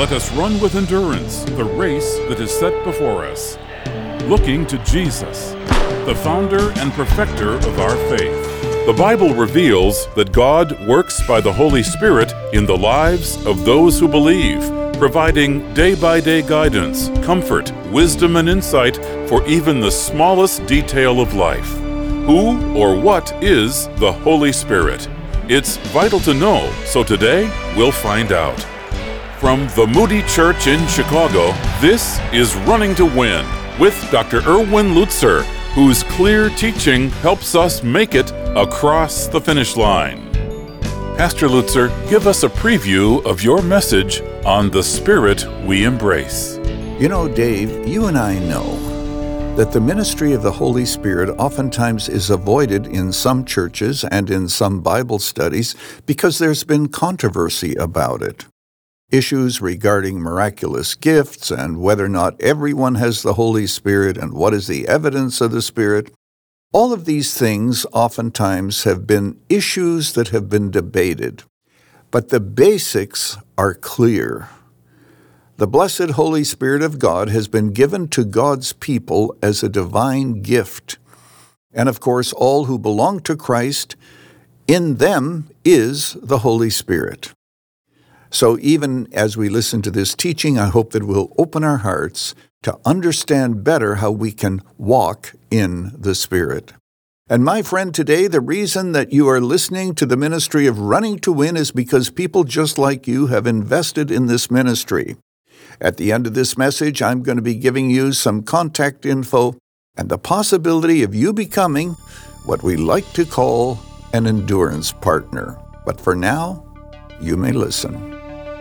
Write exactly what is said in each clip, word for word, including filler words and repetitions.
let us run with endurance the race that is set before us, looking to Jesus, the founder and perfecter of our faith. The Bible reveals that God works by the Holy Spirit in the lives of those who believe, providing day-by-day guidance, comfort, wisdom, and insight for even the smallest detail of life. Who or what is the Holy Spirit? It's vital to know, so today we'll find out. From the Moody Church in Chicago, this is Running to Win with Doctor Erwin Lutzer, whose clear teaching helps us make it across the finish line. Pastor Lutzer, give us a preview of your message on the Spirit we embrace. You know, Dave, you and I know that the ministry of the Holy Spirit oftentimes is avoided in some churches and in some Bible studies because there's been controversy about it. Issues regarding miraculous gifts and whether or not everyone has the Holy Spirit and what is the evidence of the Spirit. All of these things oftentimes have been issues that have been debated. But the basics are clear. The blessed Holy Spirit of God has been given to God's people as a divine gift. And of course, all who belong to Christ, in them is the Holy Spirit. So even as we listen to this teaching, I hope that we'll open our hearts to understand better how we can walk in the Spirit. And my friend, today, the reason that you are listening to the ministry of Running to Win is because people just like you have invested in this ministry. At the end of this message, I'm going to be giving you some contact info and the possibility of you becoming what we like to call an endurance partner. But for now, you may listen.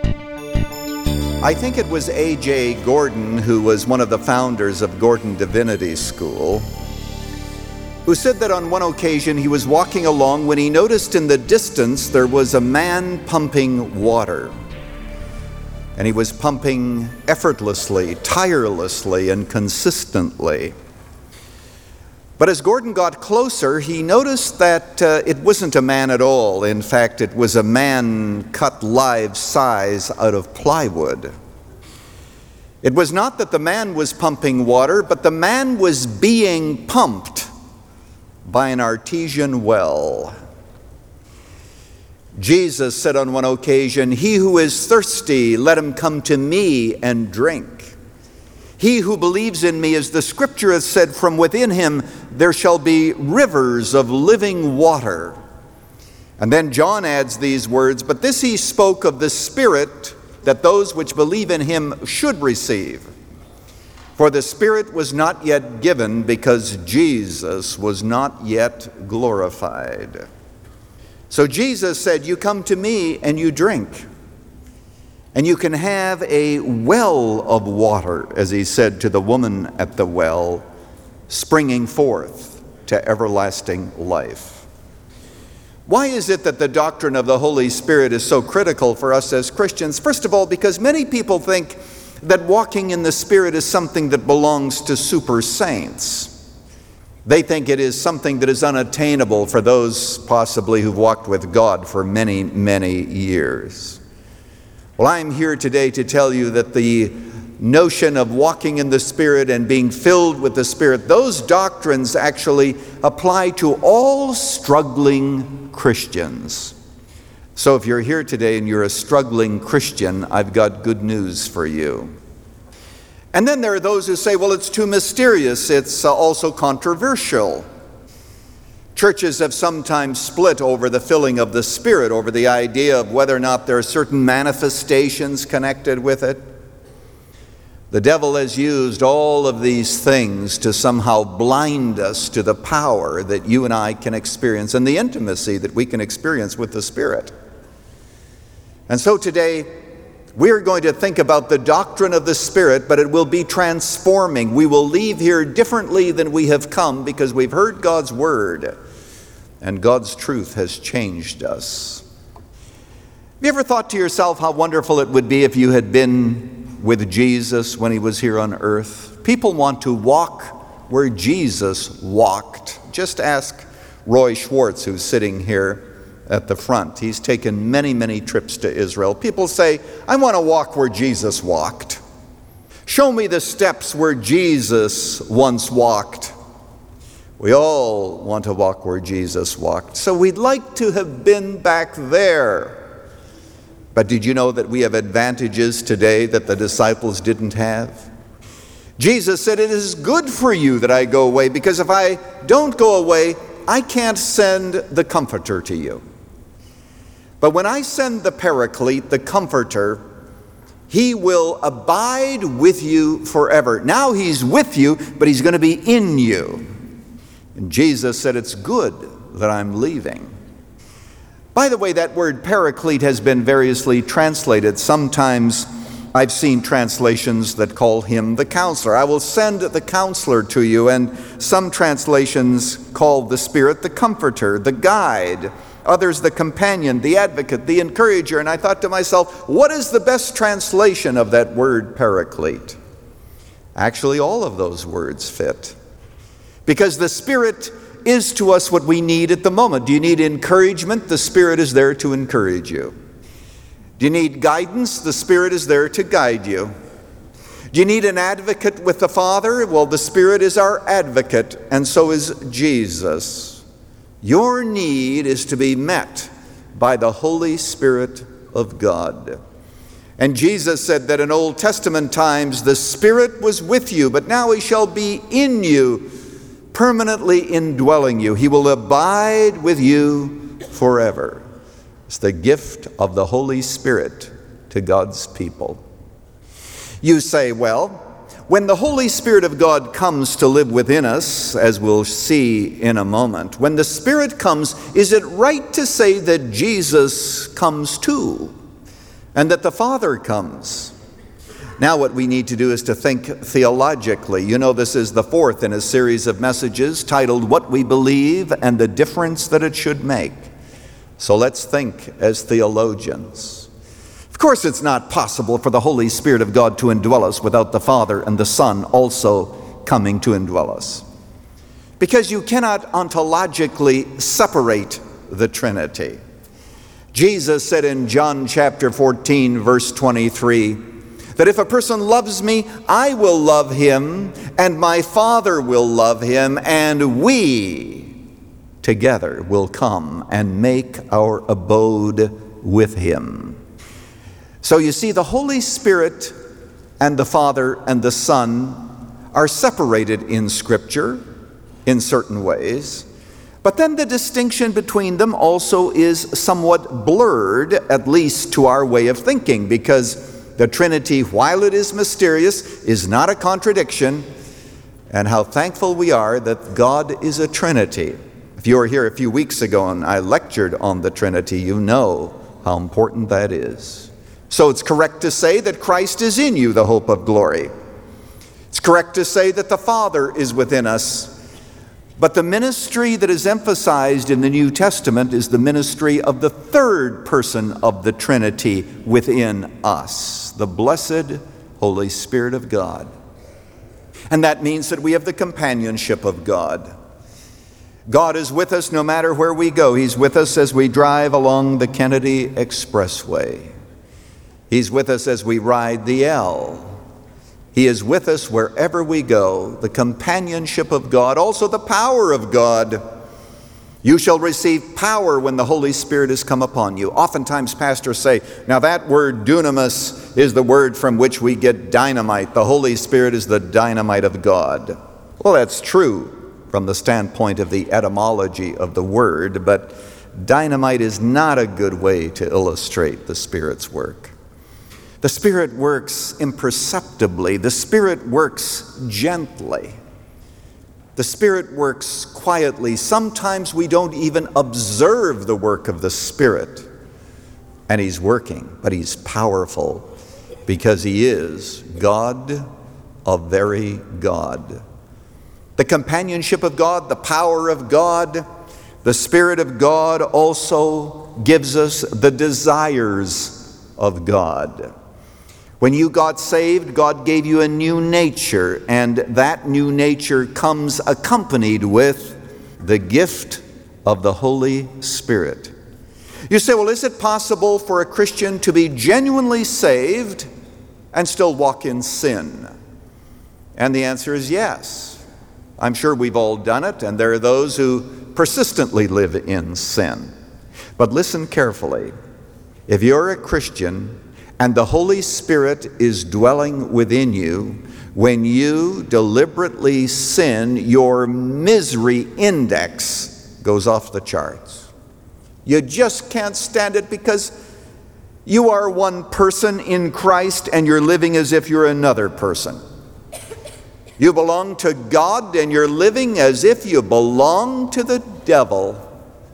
I think it was A J Gordon, who was one of the founders of Gordon Divinity School, who said that on one occasion he was walking along when he noticed in the distance there was a man pumping water. And he was pumping effortlessly, tirelessly, and consistently. But as Gordon got closer, he noticed that uh, it wasn't a man at all. In fact, it was a man cut life-size out of plywood. It was not that the man was pumping water, but the man was being pumped by an artesian well. Jesus said on one occasion, "He who is thirsty, let him come to me and drink. He who believes in me, as the scripture has said, from within him there shall be rivers of living water." And then John adds these words, "But this he spoke of the Spirit, that those which believe in him should receive. For the Spirit was not yet given, because Jesus was not yet glorified." So Jesus said, "You come to me and you drink. And you can have a well of water," as he said to the woman at the well, "springing forth to everlasting life." Why is it that the doctrine of the Holy Spirit is so critical for us as Christians? First of all, because many people think that walking in the Spirit is something that belongs to super saints. They think it is something that is unattainable for those possibly who've walked with God for many, many years. Well, I'm here today to tell you that the notion of walking in the Spirit and being filled with the Spirit, those doctrines actually apply to all struggling Christians. So if you're here today and you're a struggling Christian, I've got good news for you. And then there are those who say, well, it's too mysterious, it's uh, also controversial. Churches have sometimes split over the filling of the Spirit, over the idea of whether or not there are certain manifestations connected with it. The devil has used all of these things to somehow blind us to the power that you and I can experience and the intimacy that we can experience with the Spirit. And so today, we're going to think about the doctrine of the Spirit, but it will be transforming. We will leave here differently than we have come because we've heard God's Word, and God's truth has changed us. Have you ever thought to yourself how wonderful it would be if you had been with Jesus when he was here on earth? People want to walk where Jesus walked. Just ask Roy Schwartz, who's sitting here at the front. He's taken many, many trips to Israel. People say, I want to walk where Jesus walked. Show me the steps where Jesus once walked. We all want to walk where Jesus walked. So we'd like to have been back there. But did you know that we have advantages today that the disciples didn't have? Jesus said, it is good for you that I go away, because if I don't go away, I can't send the Comforter to you. But when I send the Paraclete, the Comforter, he will abide with you forever. Now he's with you, but he's going to be in you. And Jesus said, it's good that I'm leaving. By the way, that word Paraclete has been variously translated. Sometimes I've seen translations that call him the Counselor. I will send the Counselor to you. And some translations call the Spirit the Comforter, the Guide. Others the Companion, the Advocate, the Encourager. And I thought to myself, what is the best translation of that word Paraclete? Actually, all of those words fit. Because the Spirit is to us what we need at the moment. Do you need encouragement? The Spirit is there to encourage you. Do you need guidance? The Spirit is there to guide you. Do you need an advocate with the Father? Well, the Spirit is our advocate, and so is Jesus. Your need is to be met by the Holy Spirit of God. And Jesus said that in Old Testament times, the Spirit was with you, but now he shall be in you, permanently indwelling you. He will abide with you forever. It's the gift of the Holy Spirit to God's people. You say, well, when the Holy Spirit of God comes to live within us, as we'll see in a moment, when the Spirit comes, is it right to say that Jesus comes too, and that the Father comes? Now what we need to do is to think theologically. You know, this is the fourth in a series of messages titled What We Believe and the Difference That It Should Make. So let's think as theologians. Of course, it's not possible for the Holy Spirit of God to indwell us without the Father and the Son also coming to indwell us. Because you cannot ontologically separate the Trinity. Jesus said in John chapter fourteen, verse twenty-three, that if a person loves me, I will love him, and my Father will love him, and we together will come and make our abode with him. So you see, the Holy Spirit and the Father and the Son are separated in Scripture in certain ways, but then the distinction between them also is somewhat blurred, at least to our way of thinking, because the Trinity, while it is mysterious, is not a contradiction, and how thankful we are that God is a Trinity. If you were here a few weeks ago and I lectured on the Trinity, you know how important that is. So it's correct to say that Christ is in you, the hope of glory. It's correct to say that the Father is within us. But the ministry that is emphasized in the New Testament is the ministry of the third person of the Trinity within us, the blessed Holy Spirit of God. And that means that we have the companionship of God. God is with us no matter where we go. He's with us as we drive along the Kennedy Expressway. He's with us as we ride the L. He is with us wherever we go, the companionship of God, also the power of God. You shall receive power when the Holy Spirit has come upon you. Oftentimes pastors say, now that word dunamis is the word from which we get dynamite. The Holy Spirit is the dynamite of God. Well, that's true from the standpoint of the etymology of the word, but dynamite is not a good way to illustrate the Spirit's work. The Spirit works imperceptibly. The Spirit works gently. The Spirit works quietly. Sometimes we don't even observe the work of the Spirit. And He's working, but He's powerful because He is God, a very God. The companionship of God, the power of God, the Spirit of God also gives us the desires of God. When you got saved, God gave you a new nature, and that new nature comes accompanied with the gift of the Holy Spirit. You say, well, is it possible for a Christian to be genuinely saved and still walk in sin? And the answer is yes. I'm sure we've all done it, and there are those who persistently live in sin. But listen carefully. If you're a Christian and the Holy Spirit is dwelling within you, when you deliberately sin, your misery index goes off the charts. You just can't stand it because you are one person in Christ and you're living as if you're another person. You belong to God and you're living as if you belong to the devil.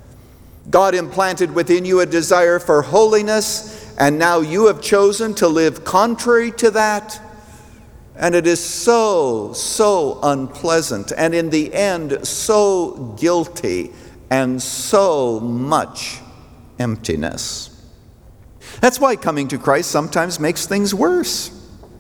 God implanted within you a desire for holiness, and now you have chosen to live contrary to that. And it is so, so unpleasant, and in the end, so guilty, and so much emptiness. That's why coming to Christ sometimes makes things worse.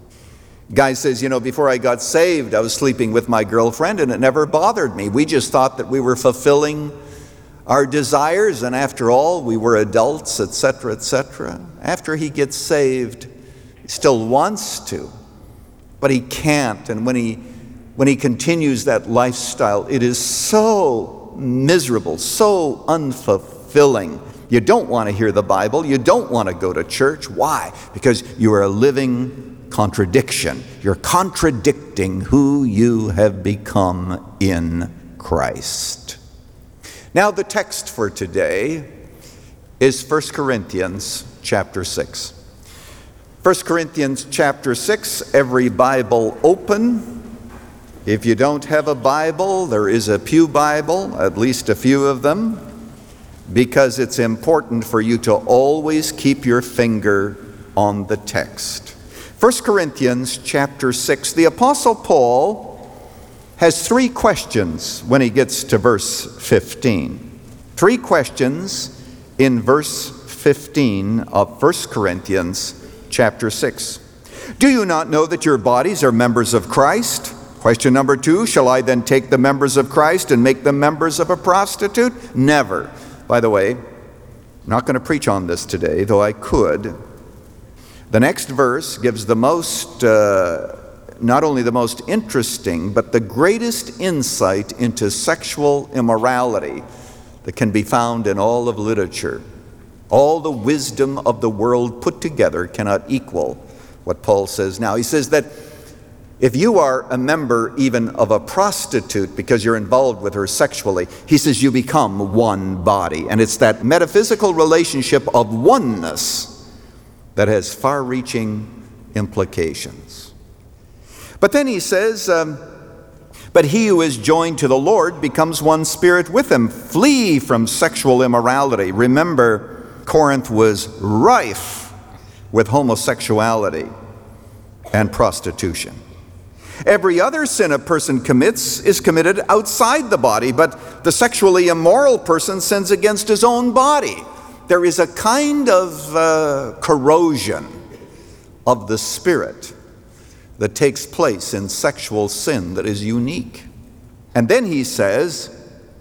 Guy says, you know, before I got saved, I was sleeping with my girlfriend, and it never bothered me. We just thought that we were fulfilling our desires, and after all, we were adults, et cetera, et cetera. After he gets saved, he still wants to, but he can't. And when he when he continues that lifestyle, it is so miserable, so unfulfilling. You don't want to hear the Bible. You don't want to go to church. Why? Because you are a living contradiction. You're contradicting who you have become in Christ. Now, the text for today is First Corinthians chapter six. First Corinthians chapter six, every Bible open. If you don't have a Bible, there is a pew Bible, at least a few of them, because it's important for you to always keep your finger on the text. First Corinthians chapter six, the Apostle Paul has three questions when he gets to verse fifteen. Three questions in verse fifteen of First Corinthians chapter six. Do you not know that your bodies are members of Christ? Question number two, shall I then take the members of Christ and make them members of a prostitute? Never. By the way, I'm not going to preach on this today, though I could. The next verse gives the most uh, not only the most interesting, but the greatest insight into sexual immorality that can be found in all of literature. All the wisdom of the world put together cannot equal what Paul says now. He says that if you are a member even of a prostitute because you're involved with her sexually, he says you become one body. And it's that metaphysical relationship of oneness that has far-reaching implications. But then he says, um, but he who is joined to the Lord becomes one spirit with him. Flee from sexual immorality. Remember, Corinth was rife with homosexuality and prostitution. Every other sin a person commits is committed outside the body, but the sexually immoral person sins against his own body. There is a kind of uh, corrosion of the spirit that takes place in sexual sin that is unique. And then he says,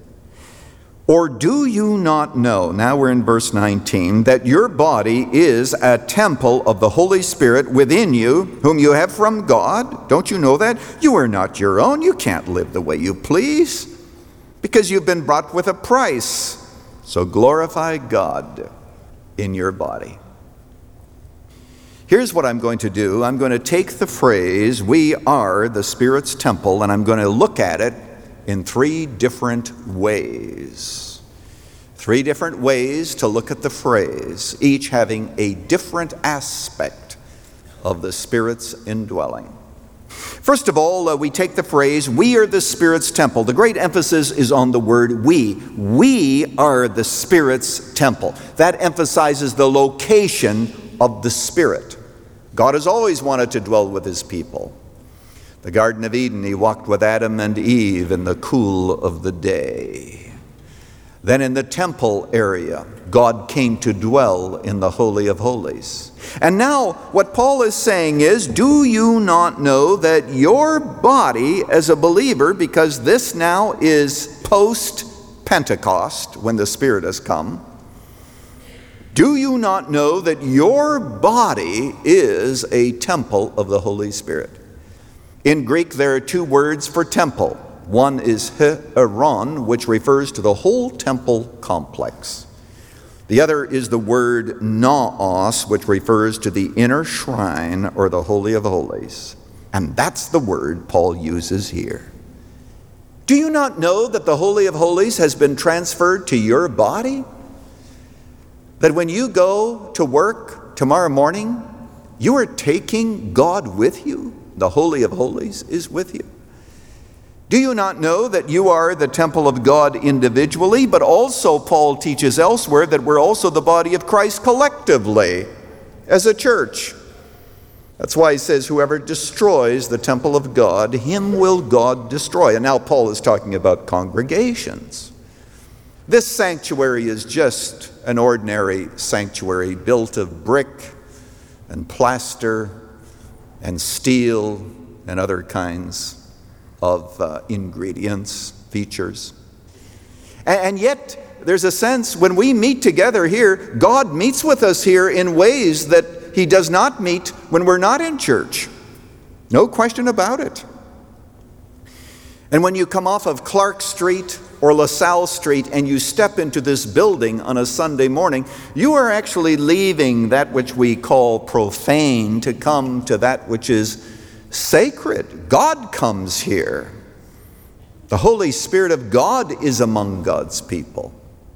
or do you not know, now we're in verse nineteen, that your body is a temple of the Holy Spirit within you, whom you have from God? Don't you know that? You are not your own. You can't live the way you please, because you've been bought with a price. So glorify God in your body. Here's what I'm going to do. I'm going to take the phrase, we are the Spirit's temple, and I'm going to look at it in three different ways. Three different ways to look at the phrase, each having a different aspect of the Spirit's indwelling. First of all, uh, we take the phrase, we are the Spirit's temple. The great emphasis is on the word we. We are the Spirit's temple. That emphasizes the location of the Spirit. God has always wanted to dwell with his people. The Garden of Eden, he walked with Adam and Eve in the cool of the day. Then in the temple area, God came to dwell in the Holy of Holies. And now what Paul is saying is, do you not know that your body as a believer, because this now is post-Pentecost, when the Spirit has come, Do you not know that your body is a temple of the Holy Spirit? In Greek, there are two words for temple. One is hieron, which refers to the whole temple complex. The other is the word naos, which refers to the inner shrine or the Holy of Holies. And that's the word Paul uses here. Do you not know that the Holy of Holies has been transferred to your body? That when you go to work tomorrow morning, you are taking God with you. The Holy of Holies is with you. Do you not know that you are the temple of God individually, but also Paul teaches elsewhere that we're also the body of Christ collectively as a church? That's why he says, whoever destroys the temple of God, him will God destroy. And now Paul is talking about congregations. This sanctuary is just an ordinary sanctuary built of brick and plaster and steel and other kinds of uh, ingredients, features. And, and yet, there's a sense when we meet together here, God meets with us here in ways that he does not meet when we're not in church. No question about it. And when you come off of Clark Street or LaSalle Street and you step into this building on a Sunday morning, you are actually leaving that which we call profane to come to that which is sacred. God comes here. The Holy Spirit of God is among God's people.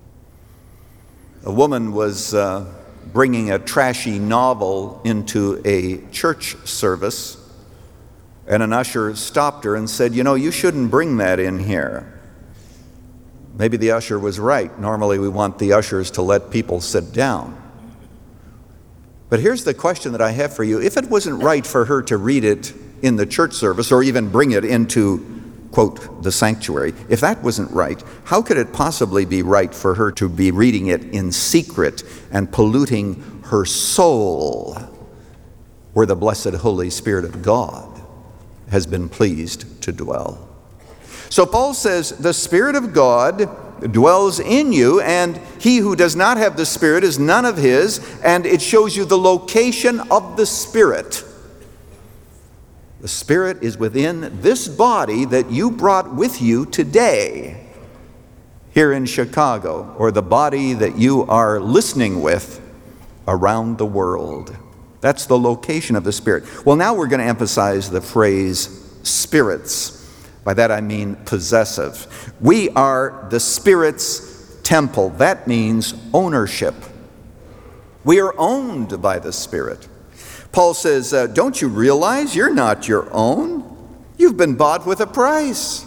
A woman was uh, bringing a trashy novel into a church service, and an usher stopped her and said, you know, you shouldn't bring that in here. Maybe the usher was right. Normally we want the ushers to let people sit down. But here's the question that I have for you. If it wasn't right for her to read it in the church service or even bring it into, quote, the sanctuary, if that wasn't right, how could it possibly be right for her to be reading it in secret and polluting her soul where the blessed Holy Spirit of God has been pleased to dwell? So Paul says the Spirit of God dwells in you, and he who does not have the Spirit is none of his, and it shows you the location of the Spirit. The Spirit is within this body that you brought with you today here in Chicago, or the body that you are listening with around the world. That's the location of the Spirit. Well, now we're going to emphasize the phrase spirits. By that I mean possessive. We are the Spirit's temple. That means ownership. We are owned by the Spirit. Paul says, uh, don't you realize you're not your own? You've been bought with a price.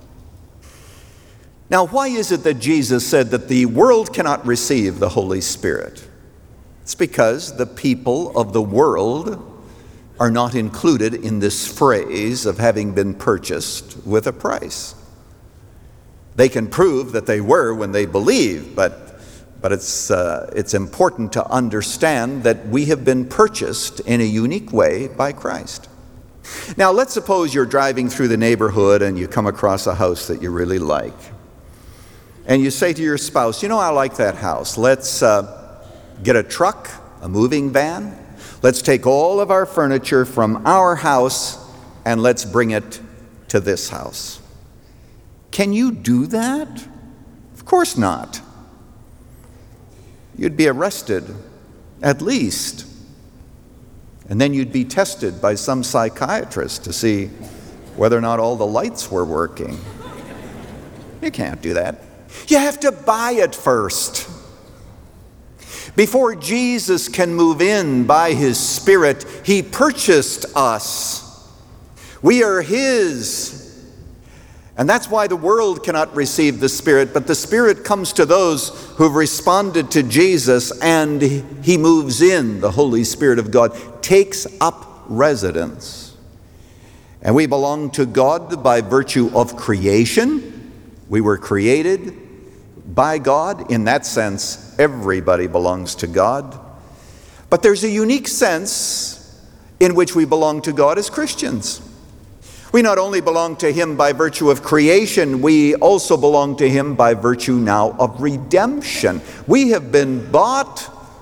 Now, why is it that Jesus said that the world cannot receive the Holy Spirit? It's because the people of the world are not included in this phrase of having been purchased with a price. They can prove that they were when they believe, but But it's, uh, it's important to understand that we have been purchased in a unique way by Christ. Now, let's suppose you're driving through the neighborhood and you come across a house that you really like. And you say to your spouse, you know, I like that house. Let's uh, get a truck, a moving van. Let's take all of our furniture from our house and let's bring it to this house. Can you do that? Of course not. You'd be arrested, at least. And then you'd be tested by some psychiatrist to see whether or not all the lights were working. You can't do that. You have to buy it first. Before Jesus can move in by his Spirit, he purchased us. We are his. And that's why the world cannot receive the Spirit, but the Spirit comes to those who've responded to Jesus, and he moves in. The Holy Spirit of God takes up residence. And we belong to God by virtue of creation. We were created by God. In that sense, everybody belongs to God. But there's a unique sense in which we belong to God as Christians. We not only belong to him by virtue of creation, we also belong to him by virtue now of redemption. We have been bought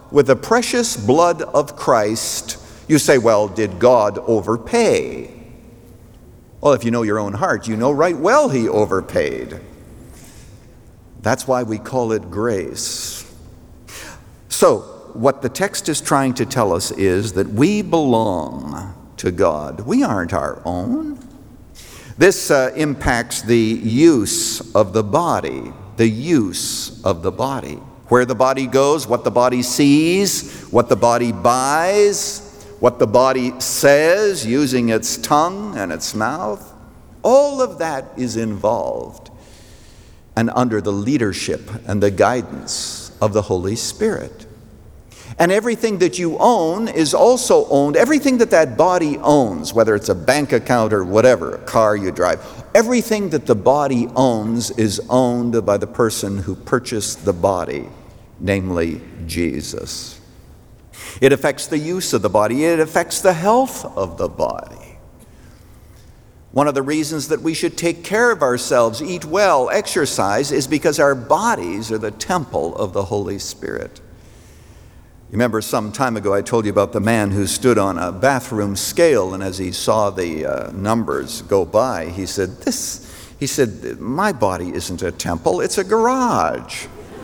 with the precious blood of Christ. You say, well, did God overpay? Well, if you know your own heart, you know right well he overpaid. That's why we call it grace. So, what the text is trying to tell us is that we belong to God. We aren't our own. This uh, impacts the use of the body, the use of the body. Where the body goes, what the body sees, what the body buys, what the body says using its tongue and its mouth, all of that is involved and under the leadership and the guidance of the Holy Spirit. And everything that you own is also owned, everything that that body owns, whether it's a bank account or whatever, a car you drive, everything that the body owns is owned by the person who purchased the body, namely Jesus. It affects the use of the body. It affects the health of the body. One of the reasons that we should take care of ourselves, eat well, exercise, is because our bodies are the temple of the Holy Spirit. You remember some time ago I told you about the man who stood on a bathroom scale, and as he saw the uh, numbers go by, he said, "This," he said, "my body isn't a temple, it's a garage."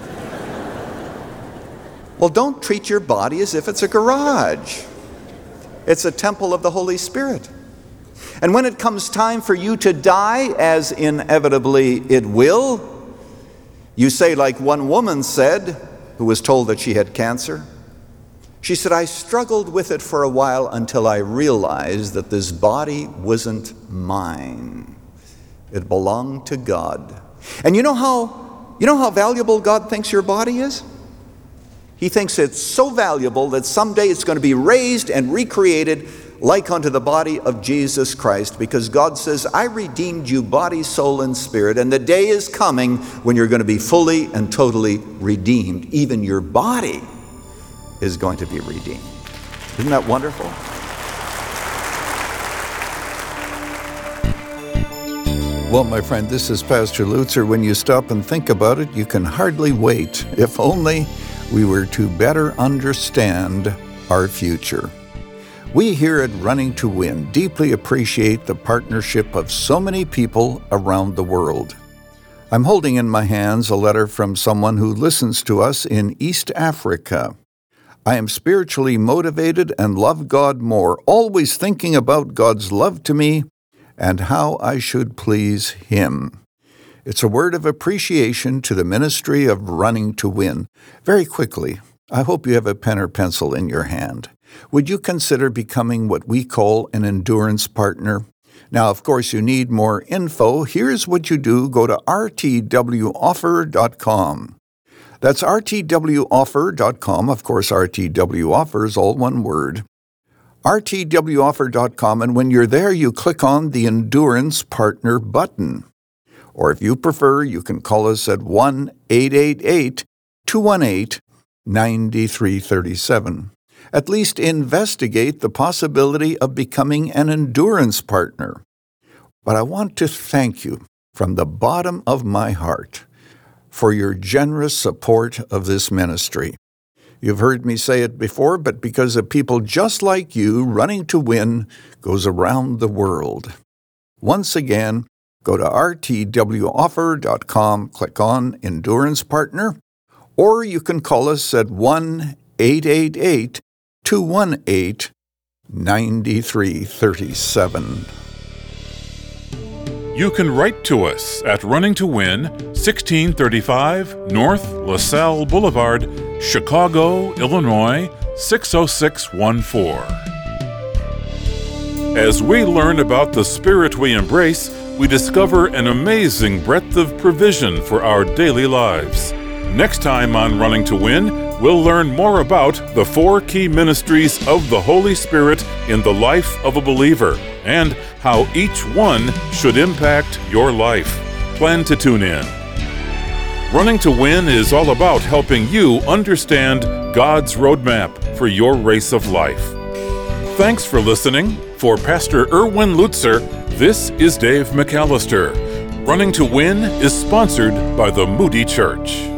Well, don't treat your body as if it's a garage. It's a temple of the Holy Spirit. And when it comes time for you to die, as inevitably it will, you say like one woman said, who was told that she had cancer. She said, "I struggled with it for a while until I realized that this body wasn't mine. It belonged to God." And you know how, you know how valuable God thinks your body is? He thinks it's so valuable that someday it's going to be raised and recreated like unto the body of Jesus Christ, because God says, "I redeemed you body, soul, and spirit, and the day is coming when you're going to be fully and totally redeemed. Even your body is going to be redeemed." Isn't that wonderful? Well, my friend, this is Pastor Lutzer. When you stop and think about it, you can hardly wait. If only we were to better understand our future. We here at Running to Win deeply appreciate the partnership of so many people around the world. I'm holding in my hands a letter from someone who listens to us in East Africa. "I am spiritually motivated and love God more, always thinking about God's love to me and how I should please Him." It's a word of appreciation to the ministry of Running to Win. Very quickly, I hope you have a pen or pencil in your hand. Would you consider becoming what we call an endurance partner? Now, of course, you need more info. Here's what you do. Go to r t w offer dot com. That's r t w offer dot com. Of course, R T W Offer is all one word. r t w offer dot com, and when you're there, you click on the Endurance Partner button. Or if you prefer, you can call us at one eight eight eight, two one eight, nine three three seven. At least investigate the possibility of becoming an endurance partner. But I want to thank you from the bottom of my heart for your generous support of this ministry. You've heard me say it before, but because of people just like you, Running to Win goes around the world. Once again, go to r t w offer dot com, click on Endurance Partner, or you can call us at one eight eight eight, two one eight, nine three three seven. You can write to us at Running to Win, sixteen thirty-five North LaSalle Boulevard, Chicago, Illinois, six oh six one four. As we learn about the Spirit we embrace, we discover an amazing breadth of provision for our daily lives. Next time on Running to Win, we'll learn more about the four key ministries of the Holy Spirit in the life of a believer and how each one should impact your life. Plan to tune in. Running to Win is all about helping you understand God's roadmap for your race of life. Thanks for listening. For Pastor Erwin Lutzer, this is Dave McAllister. Running to Win is sponsored by the Moody Church.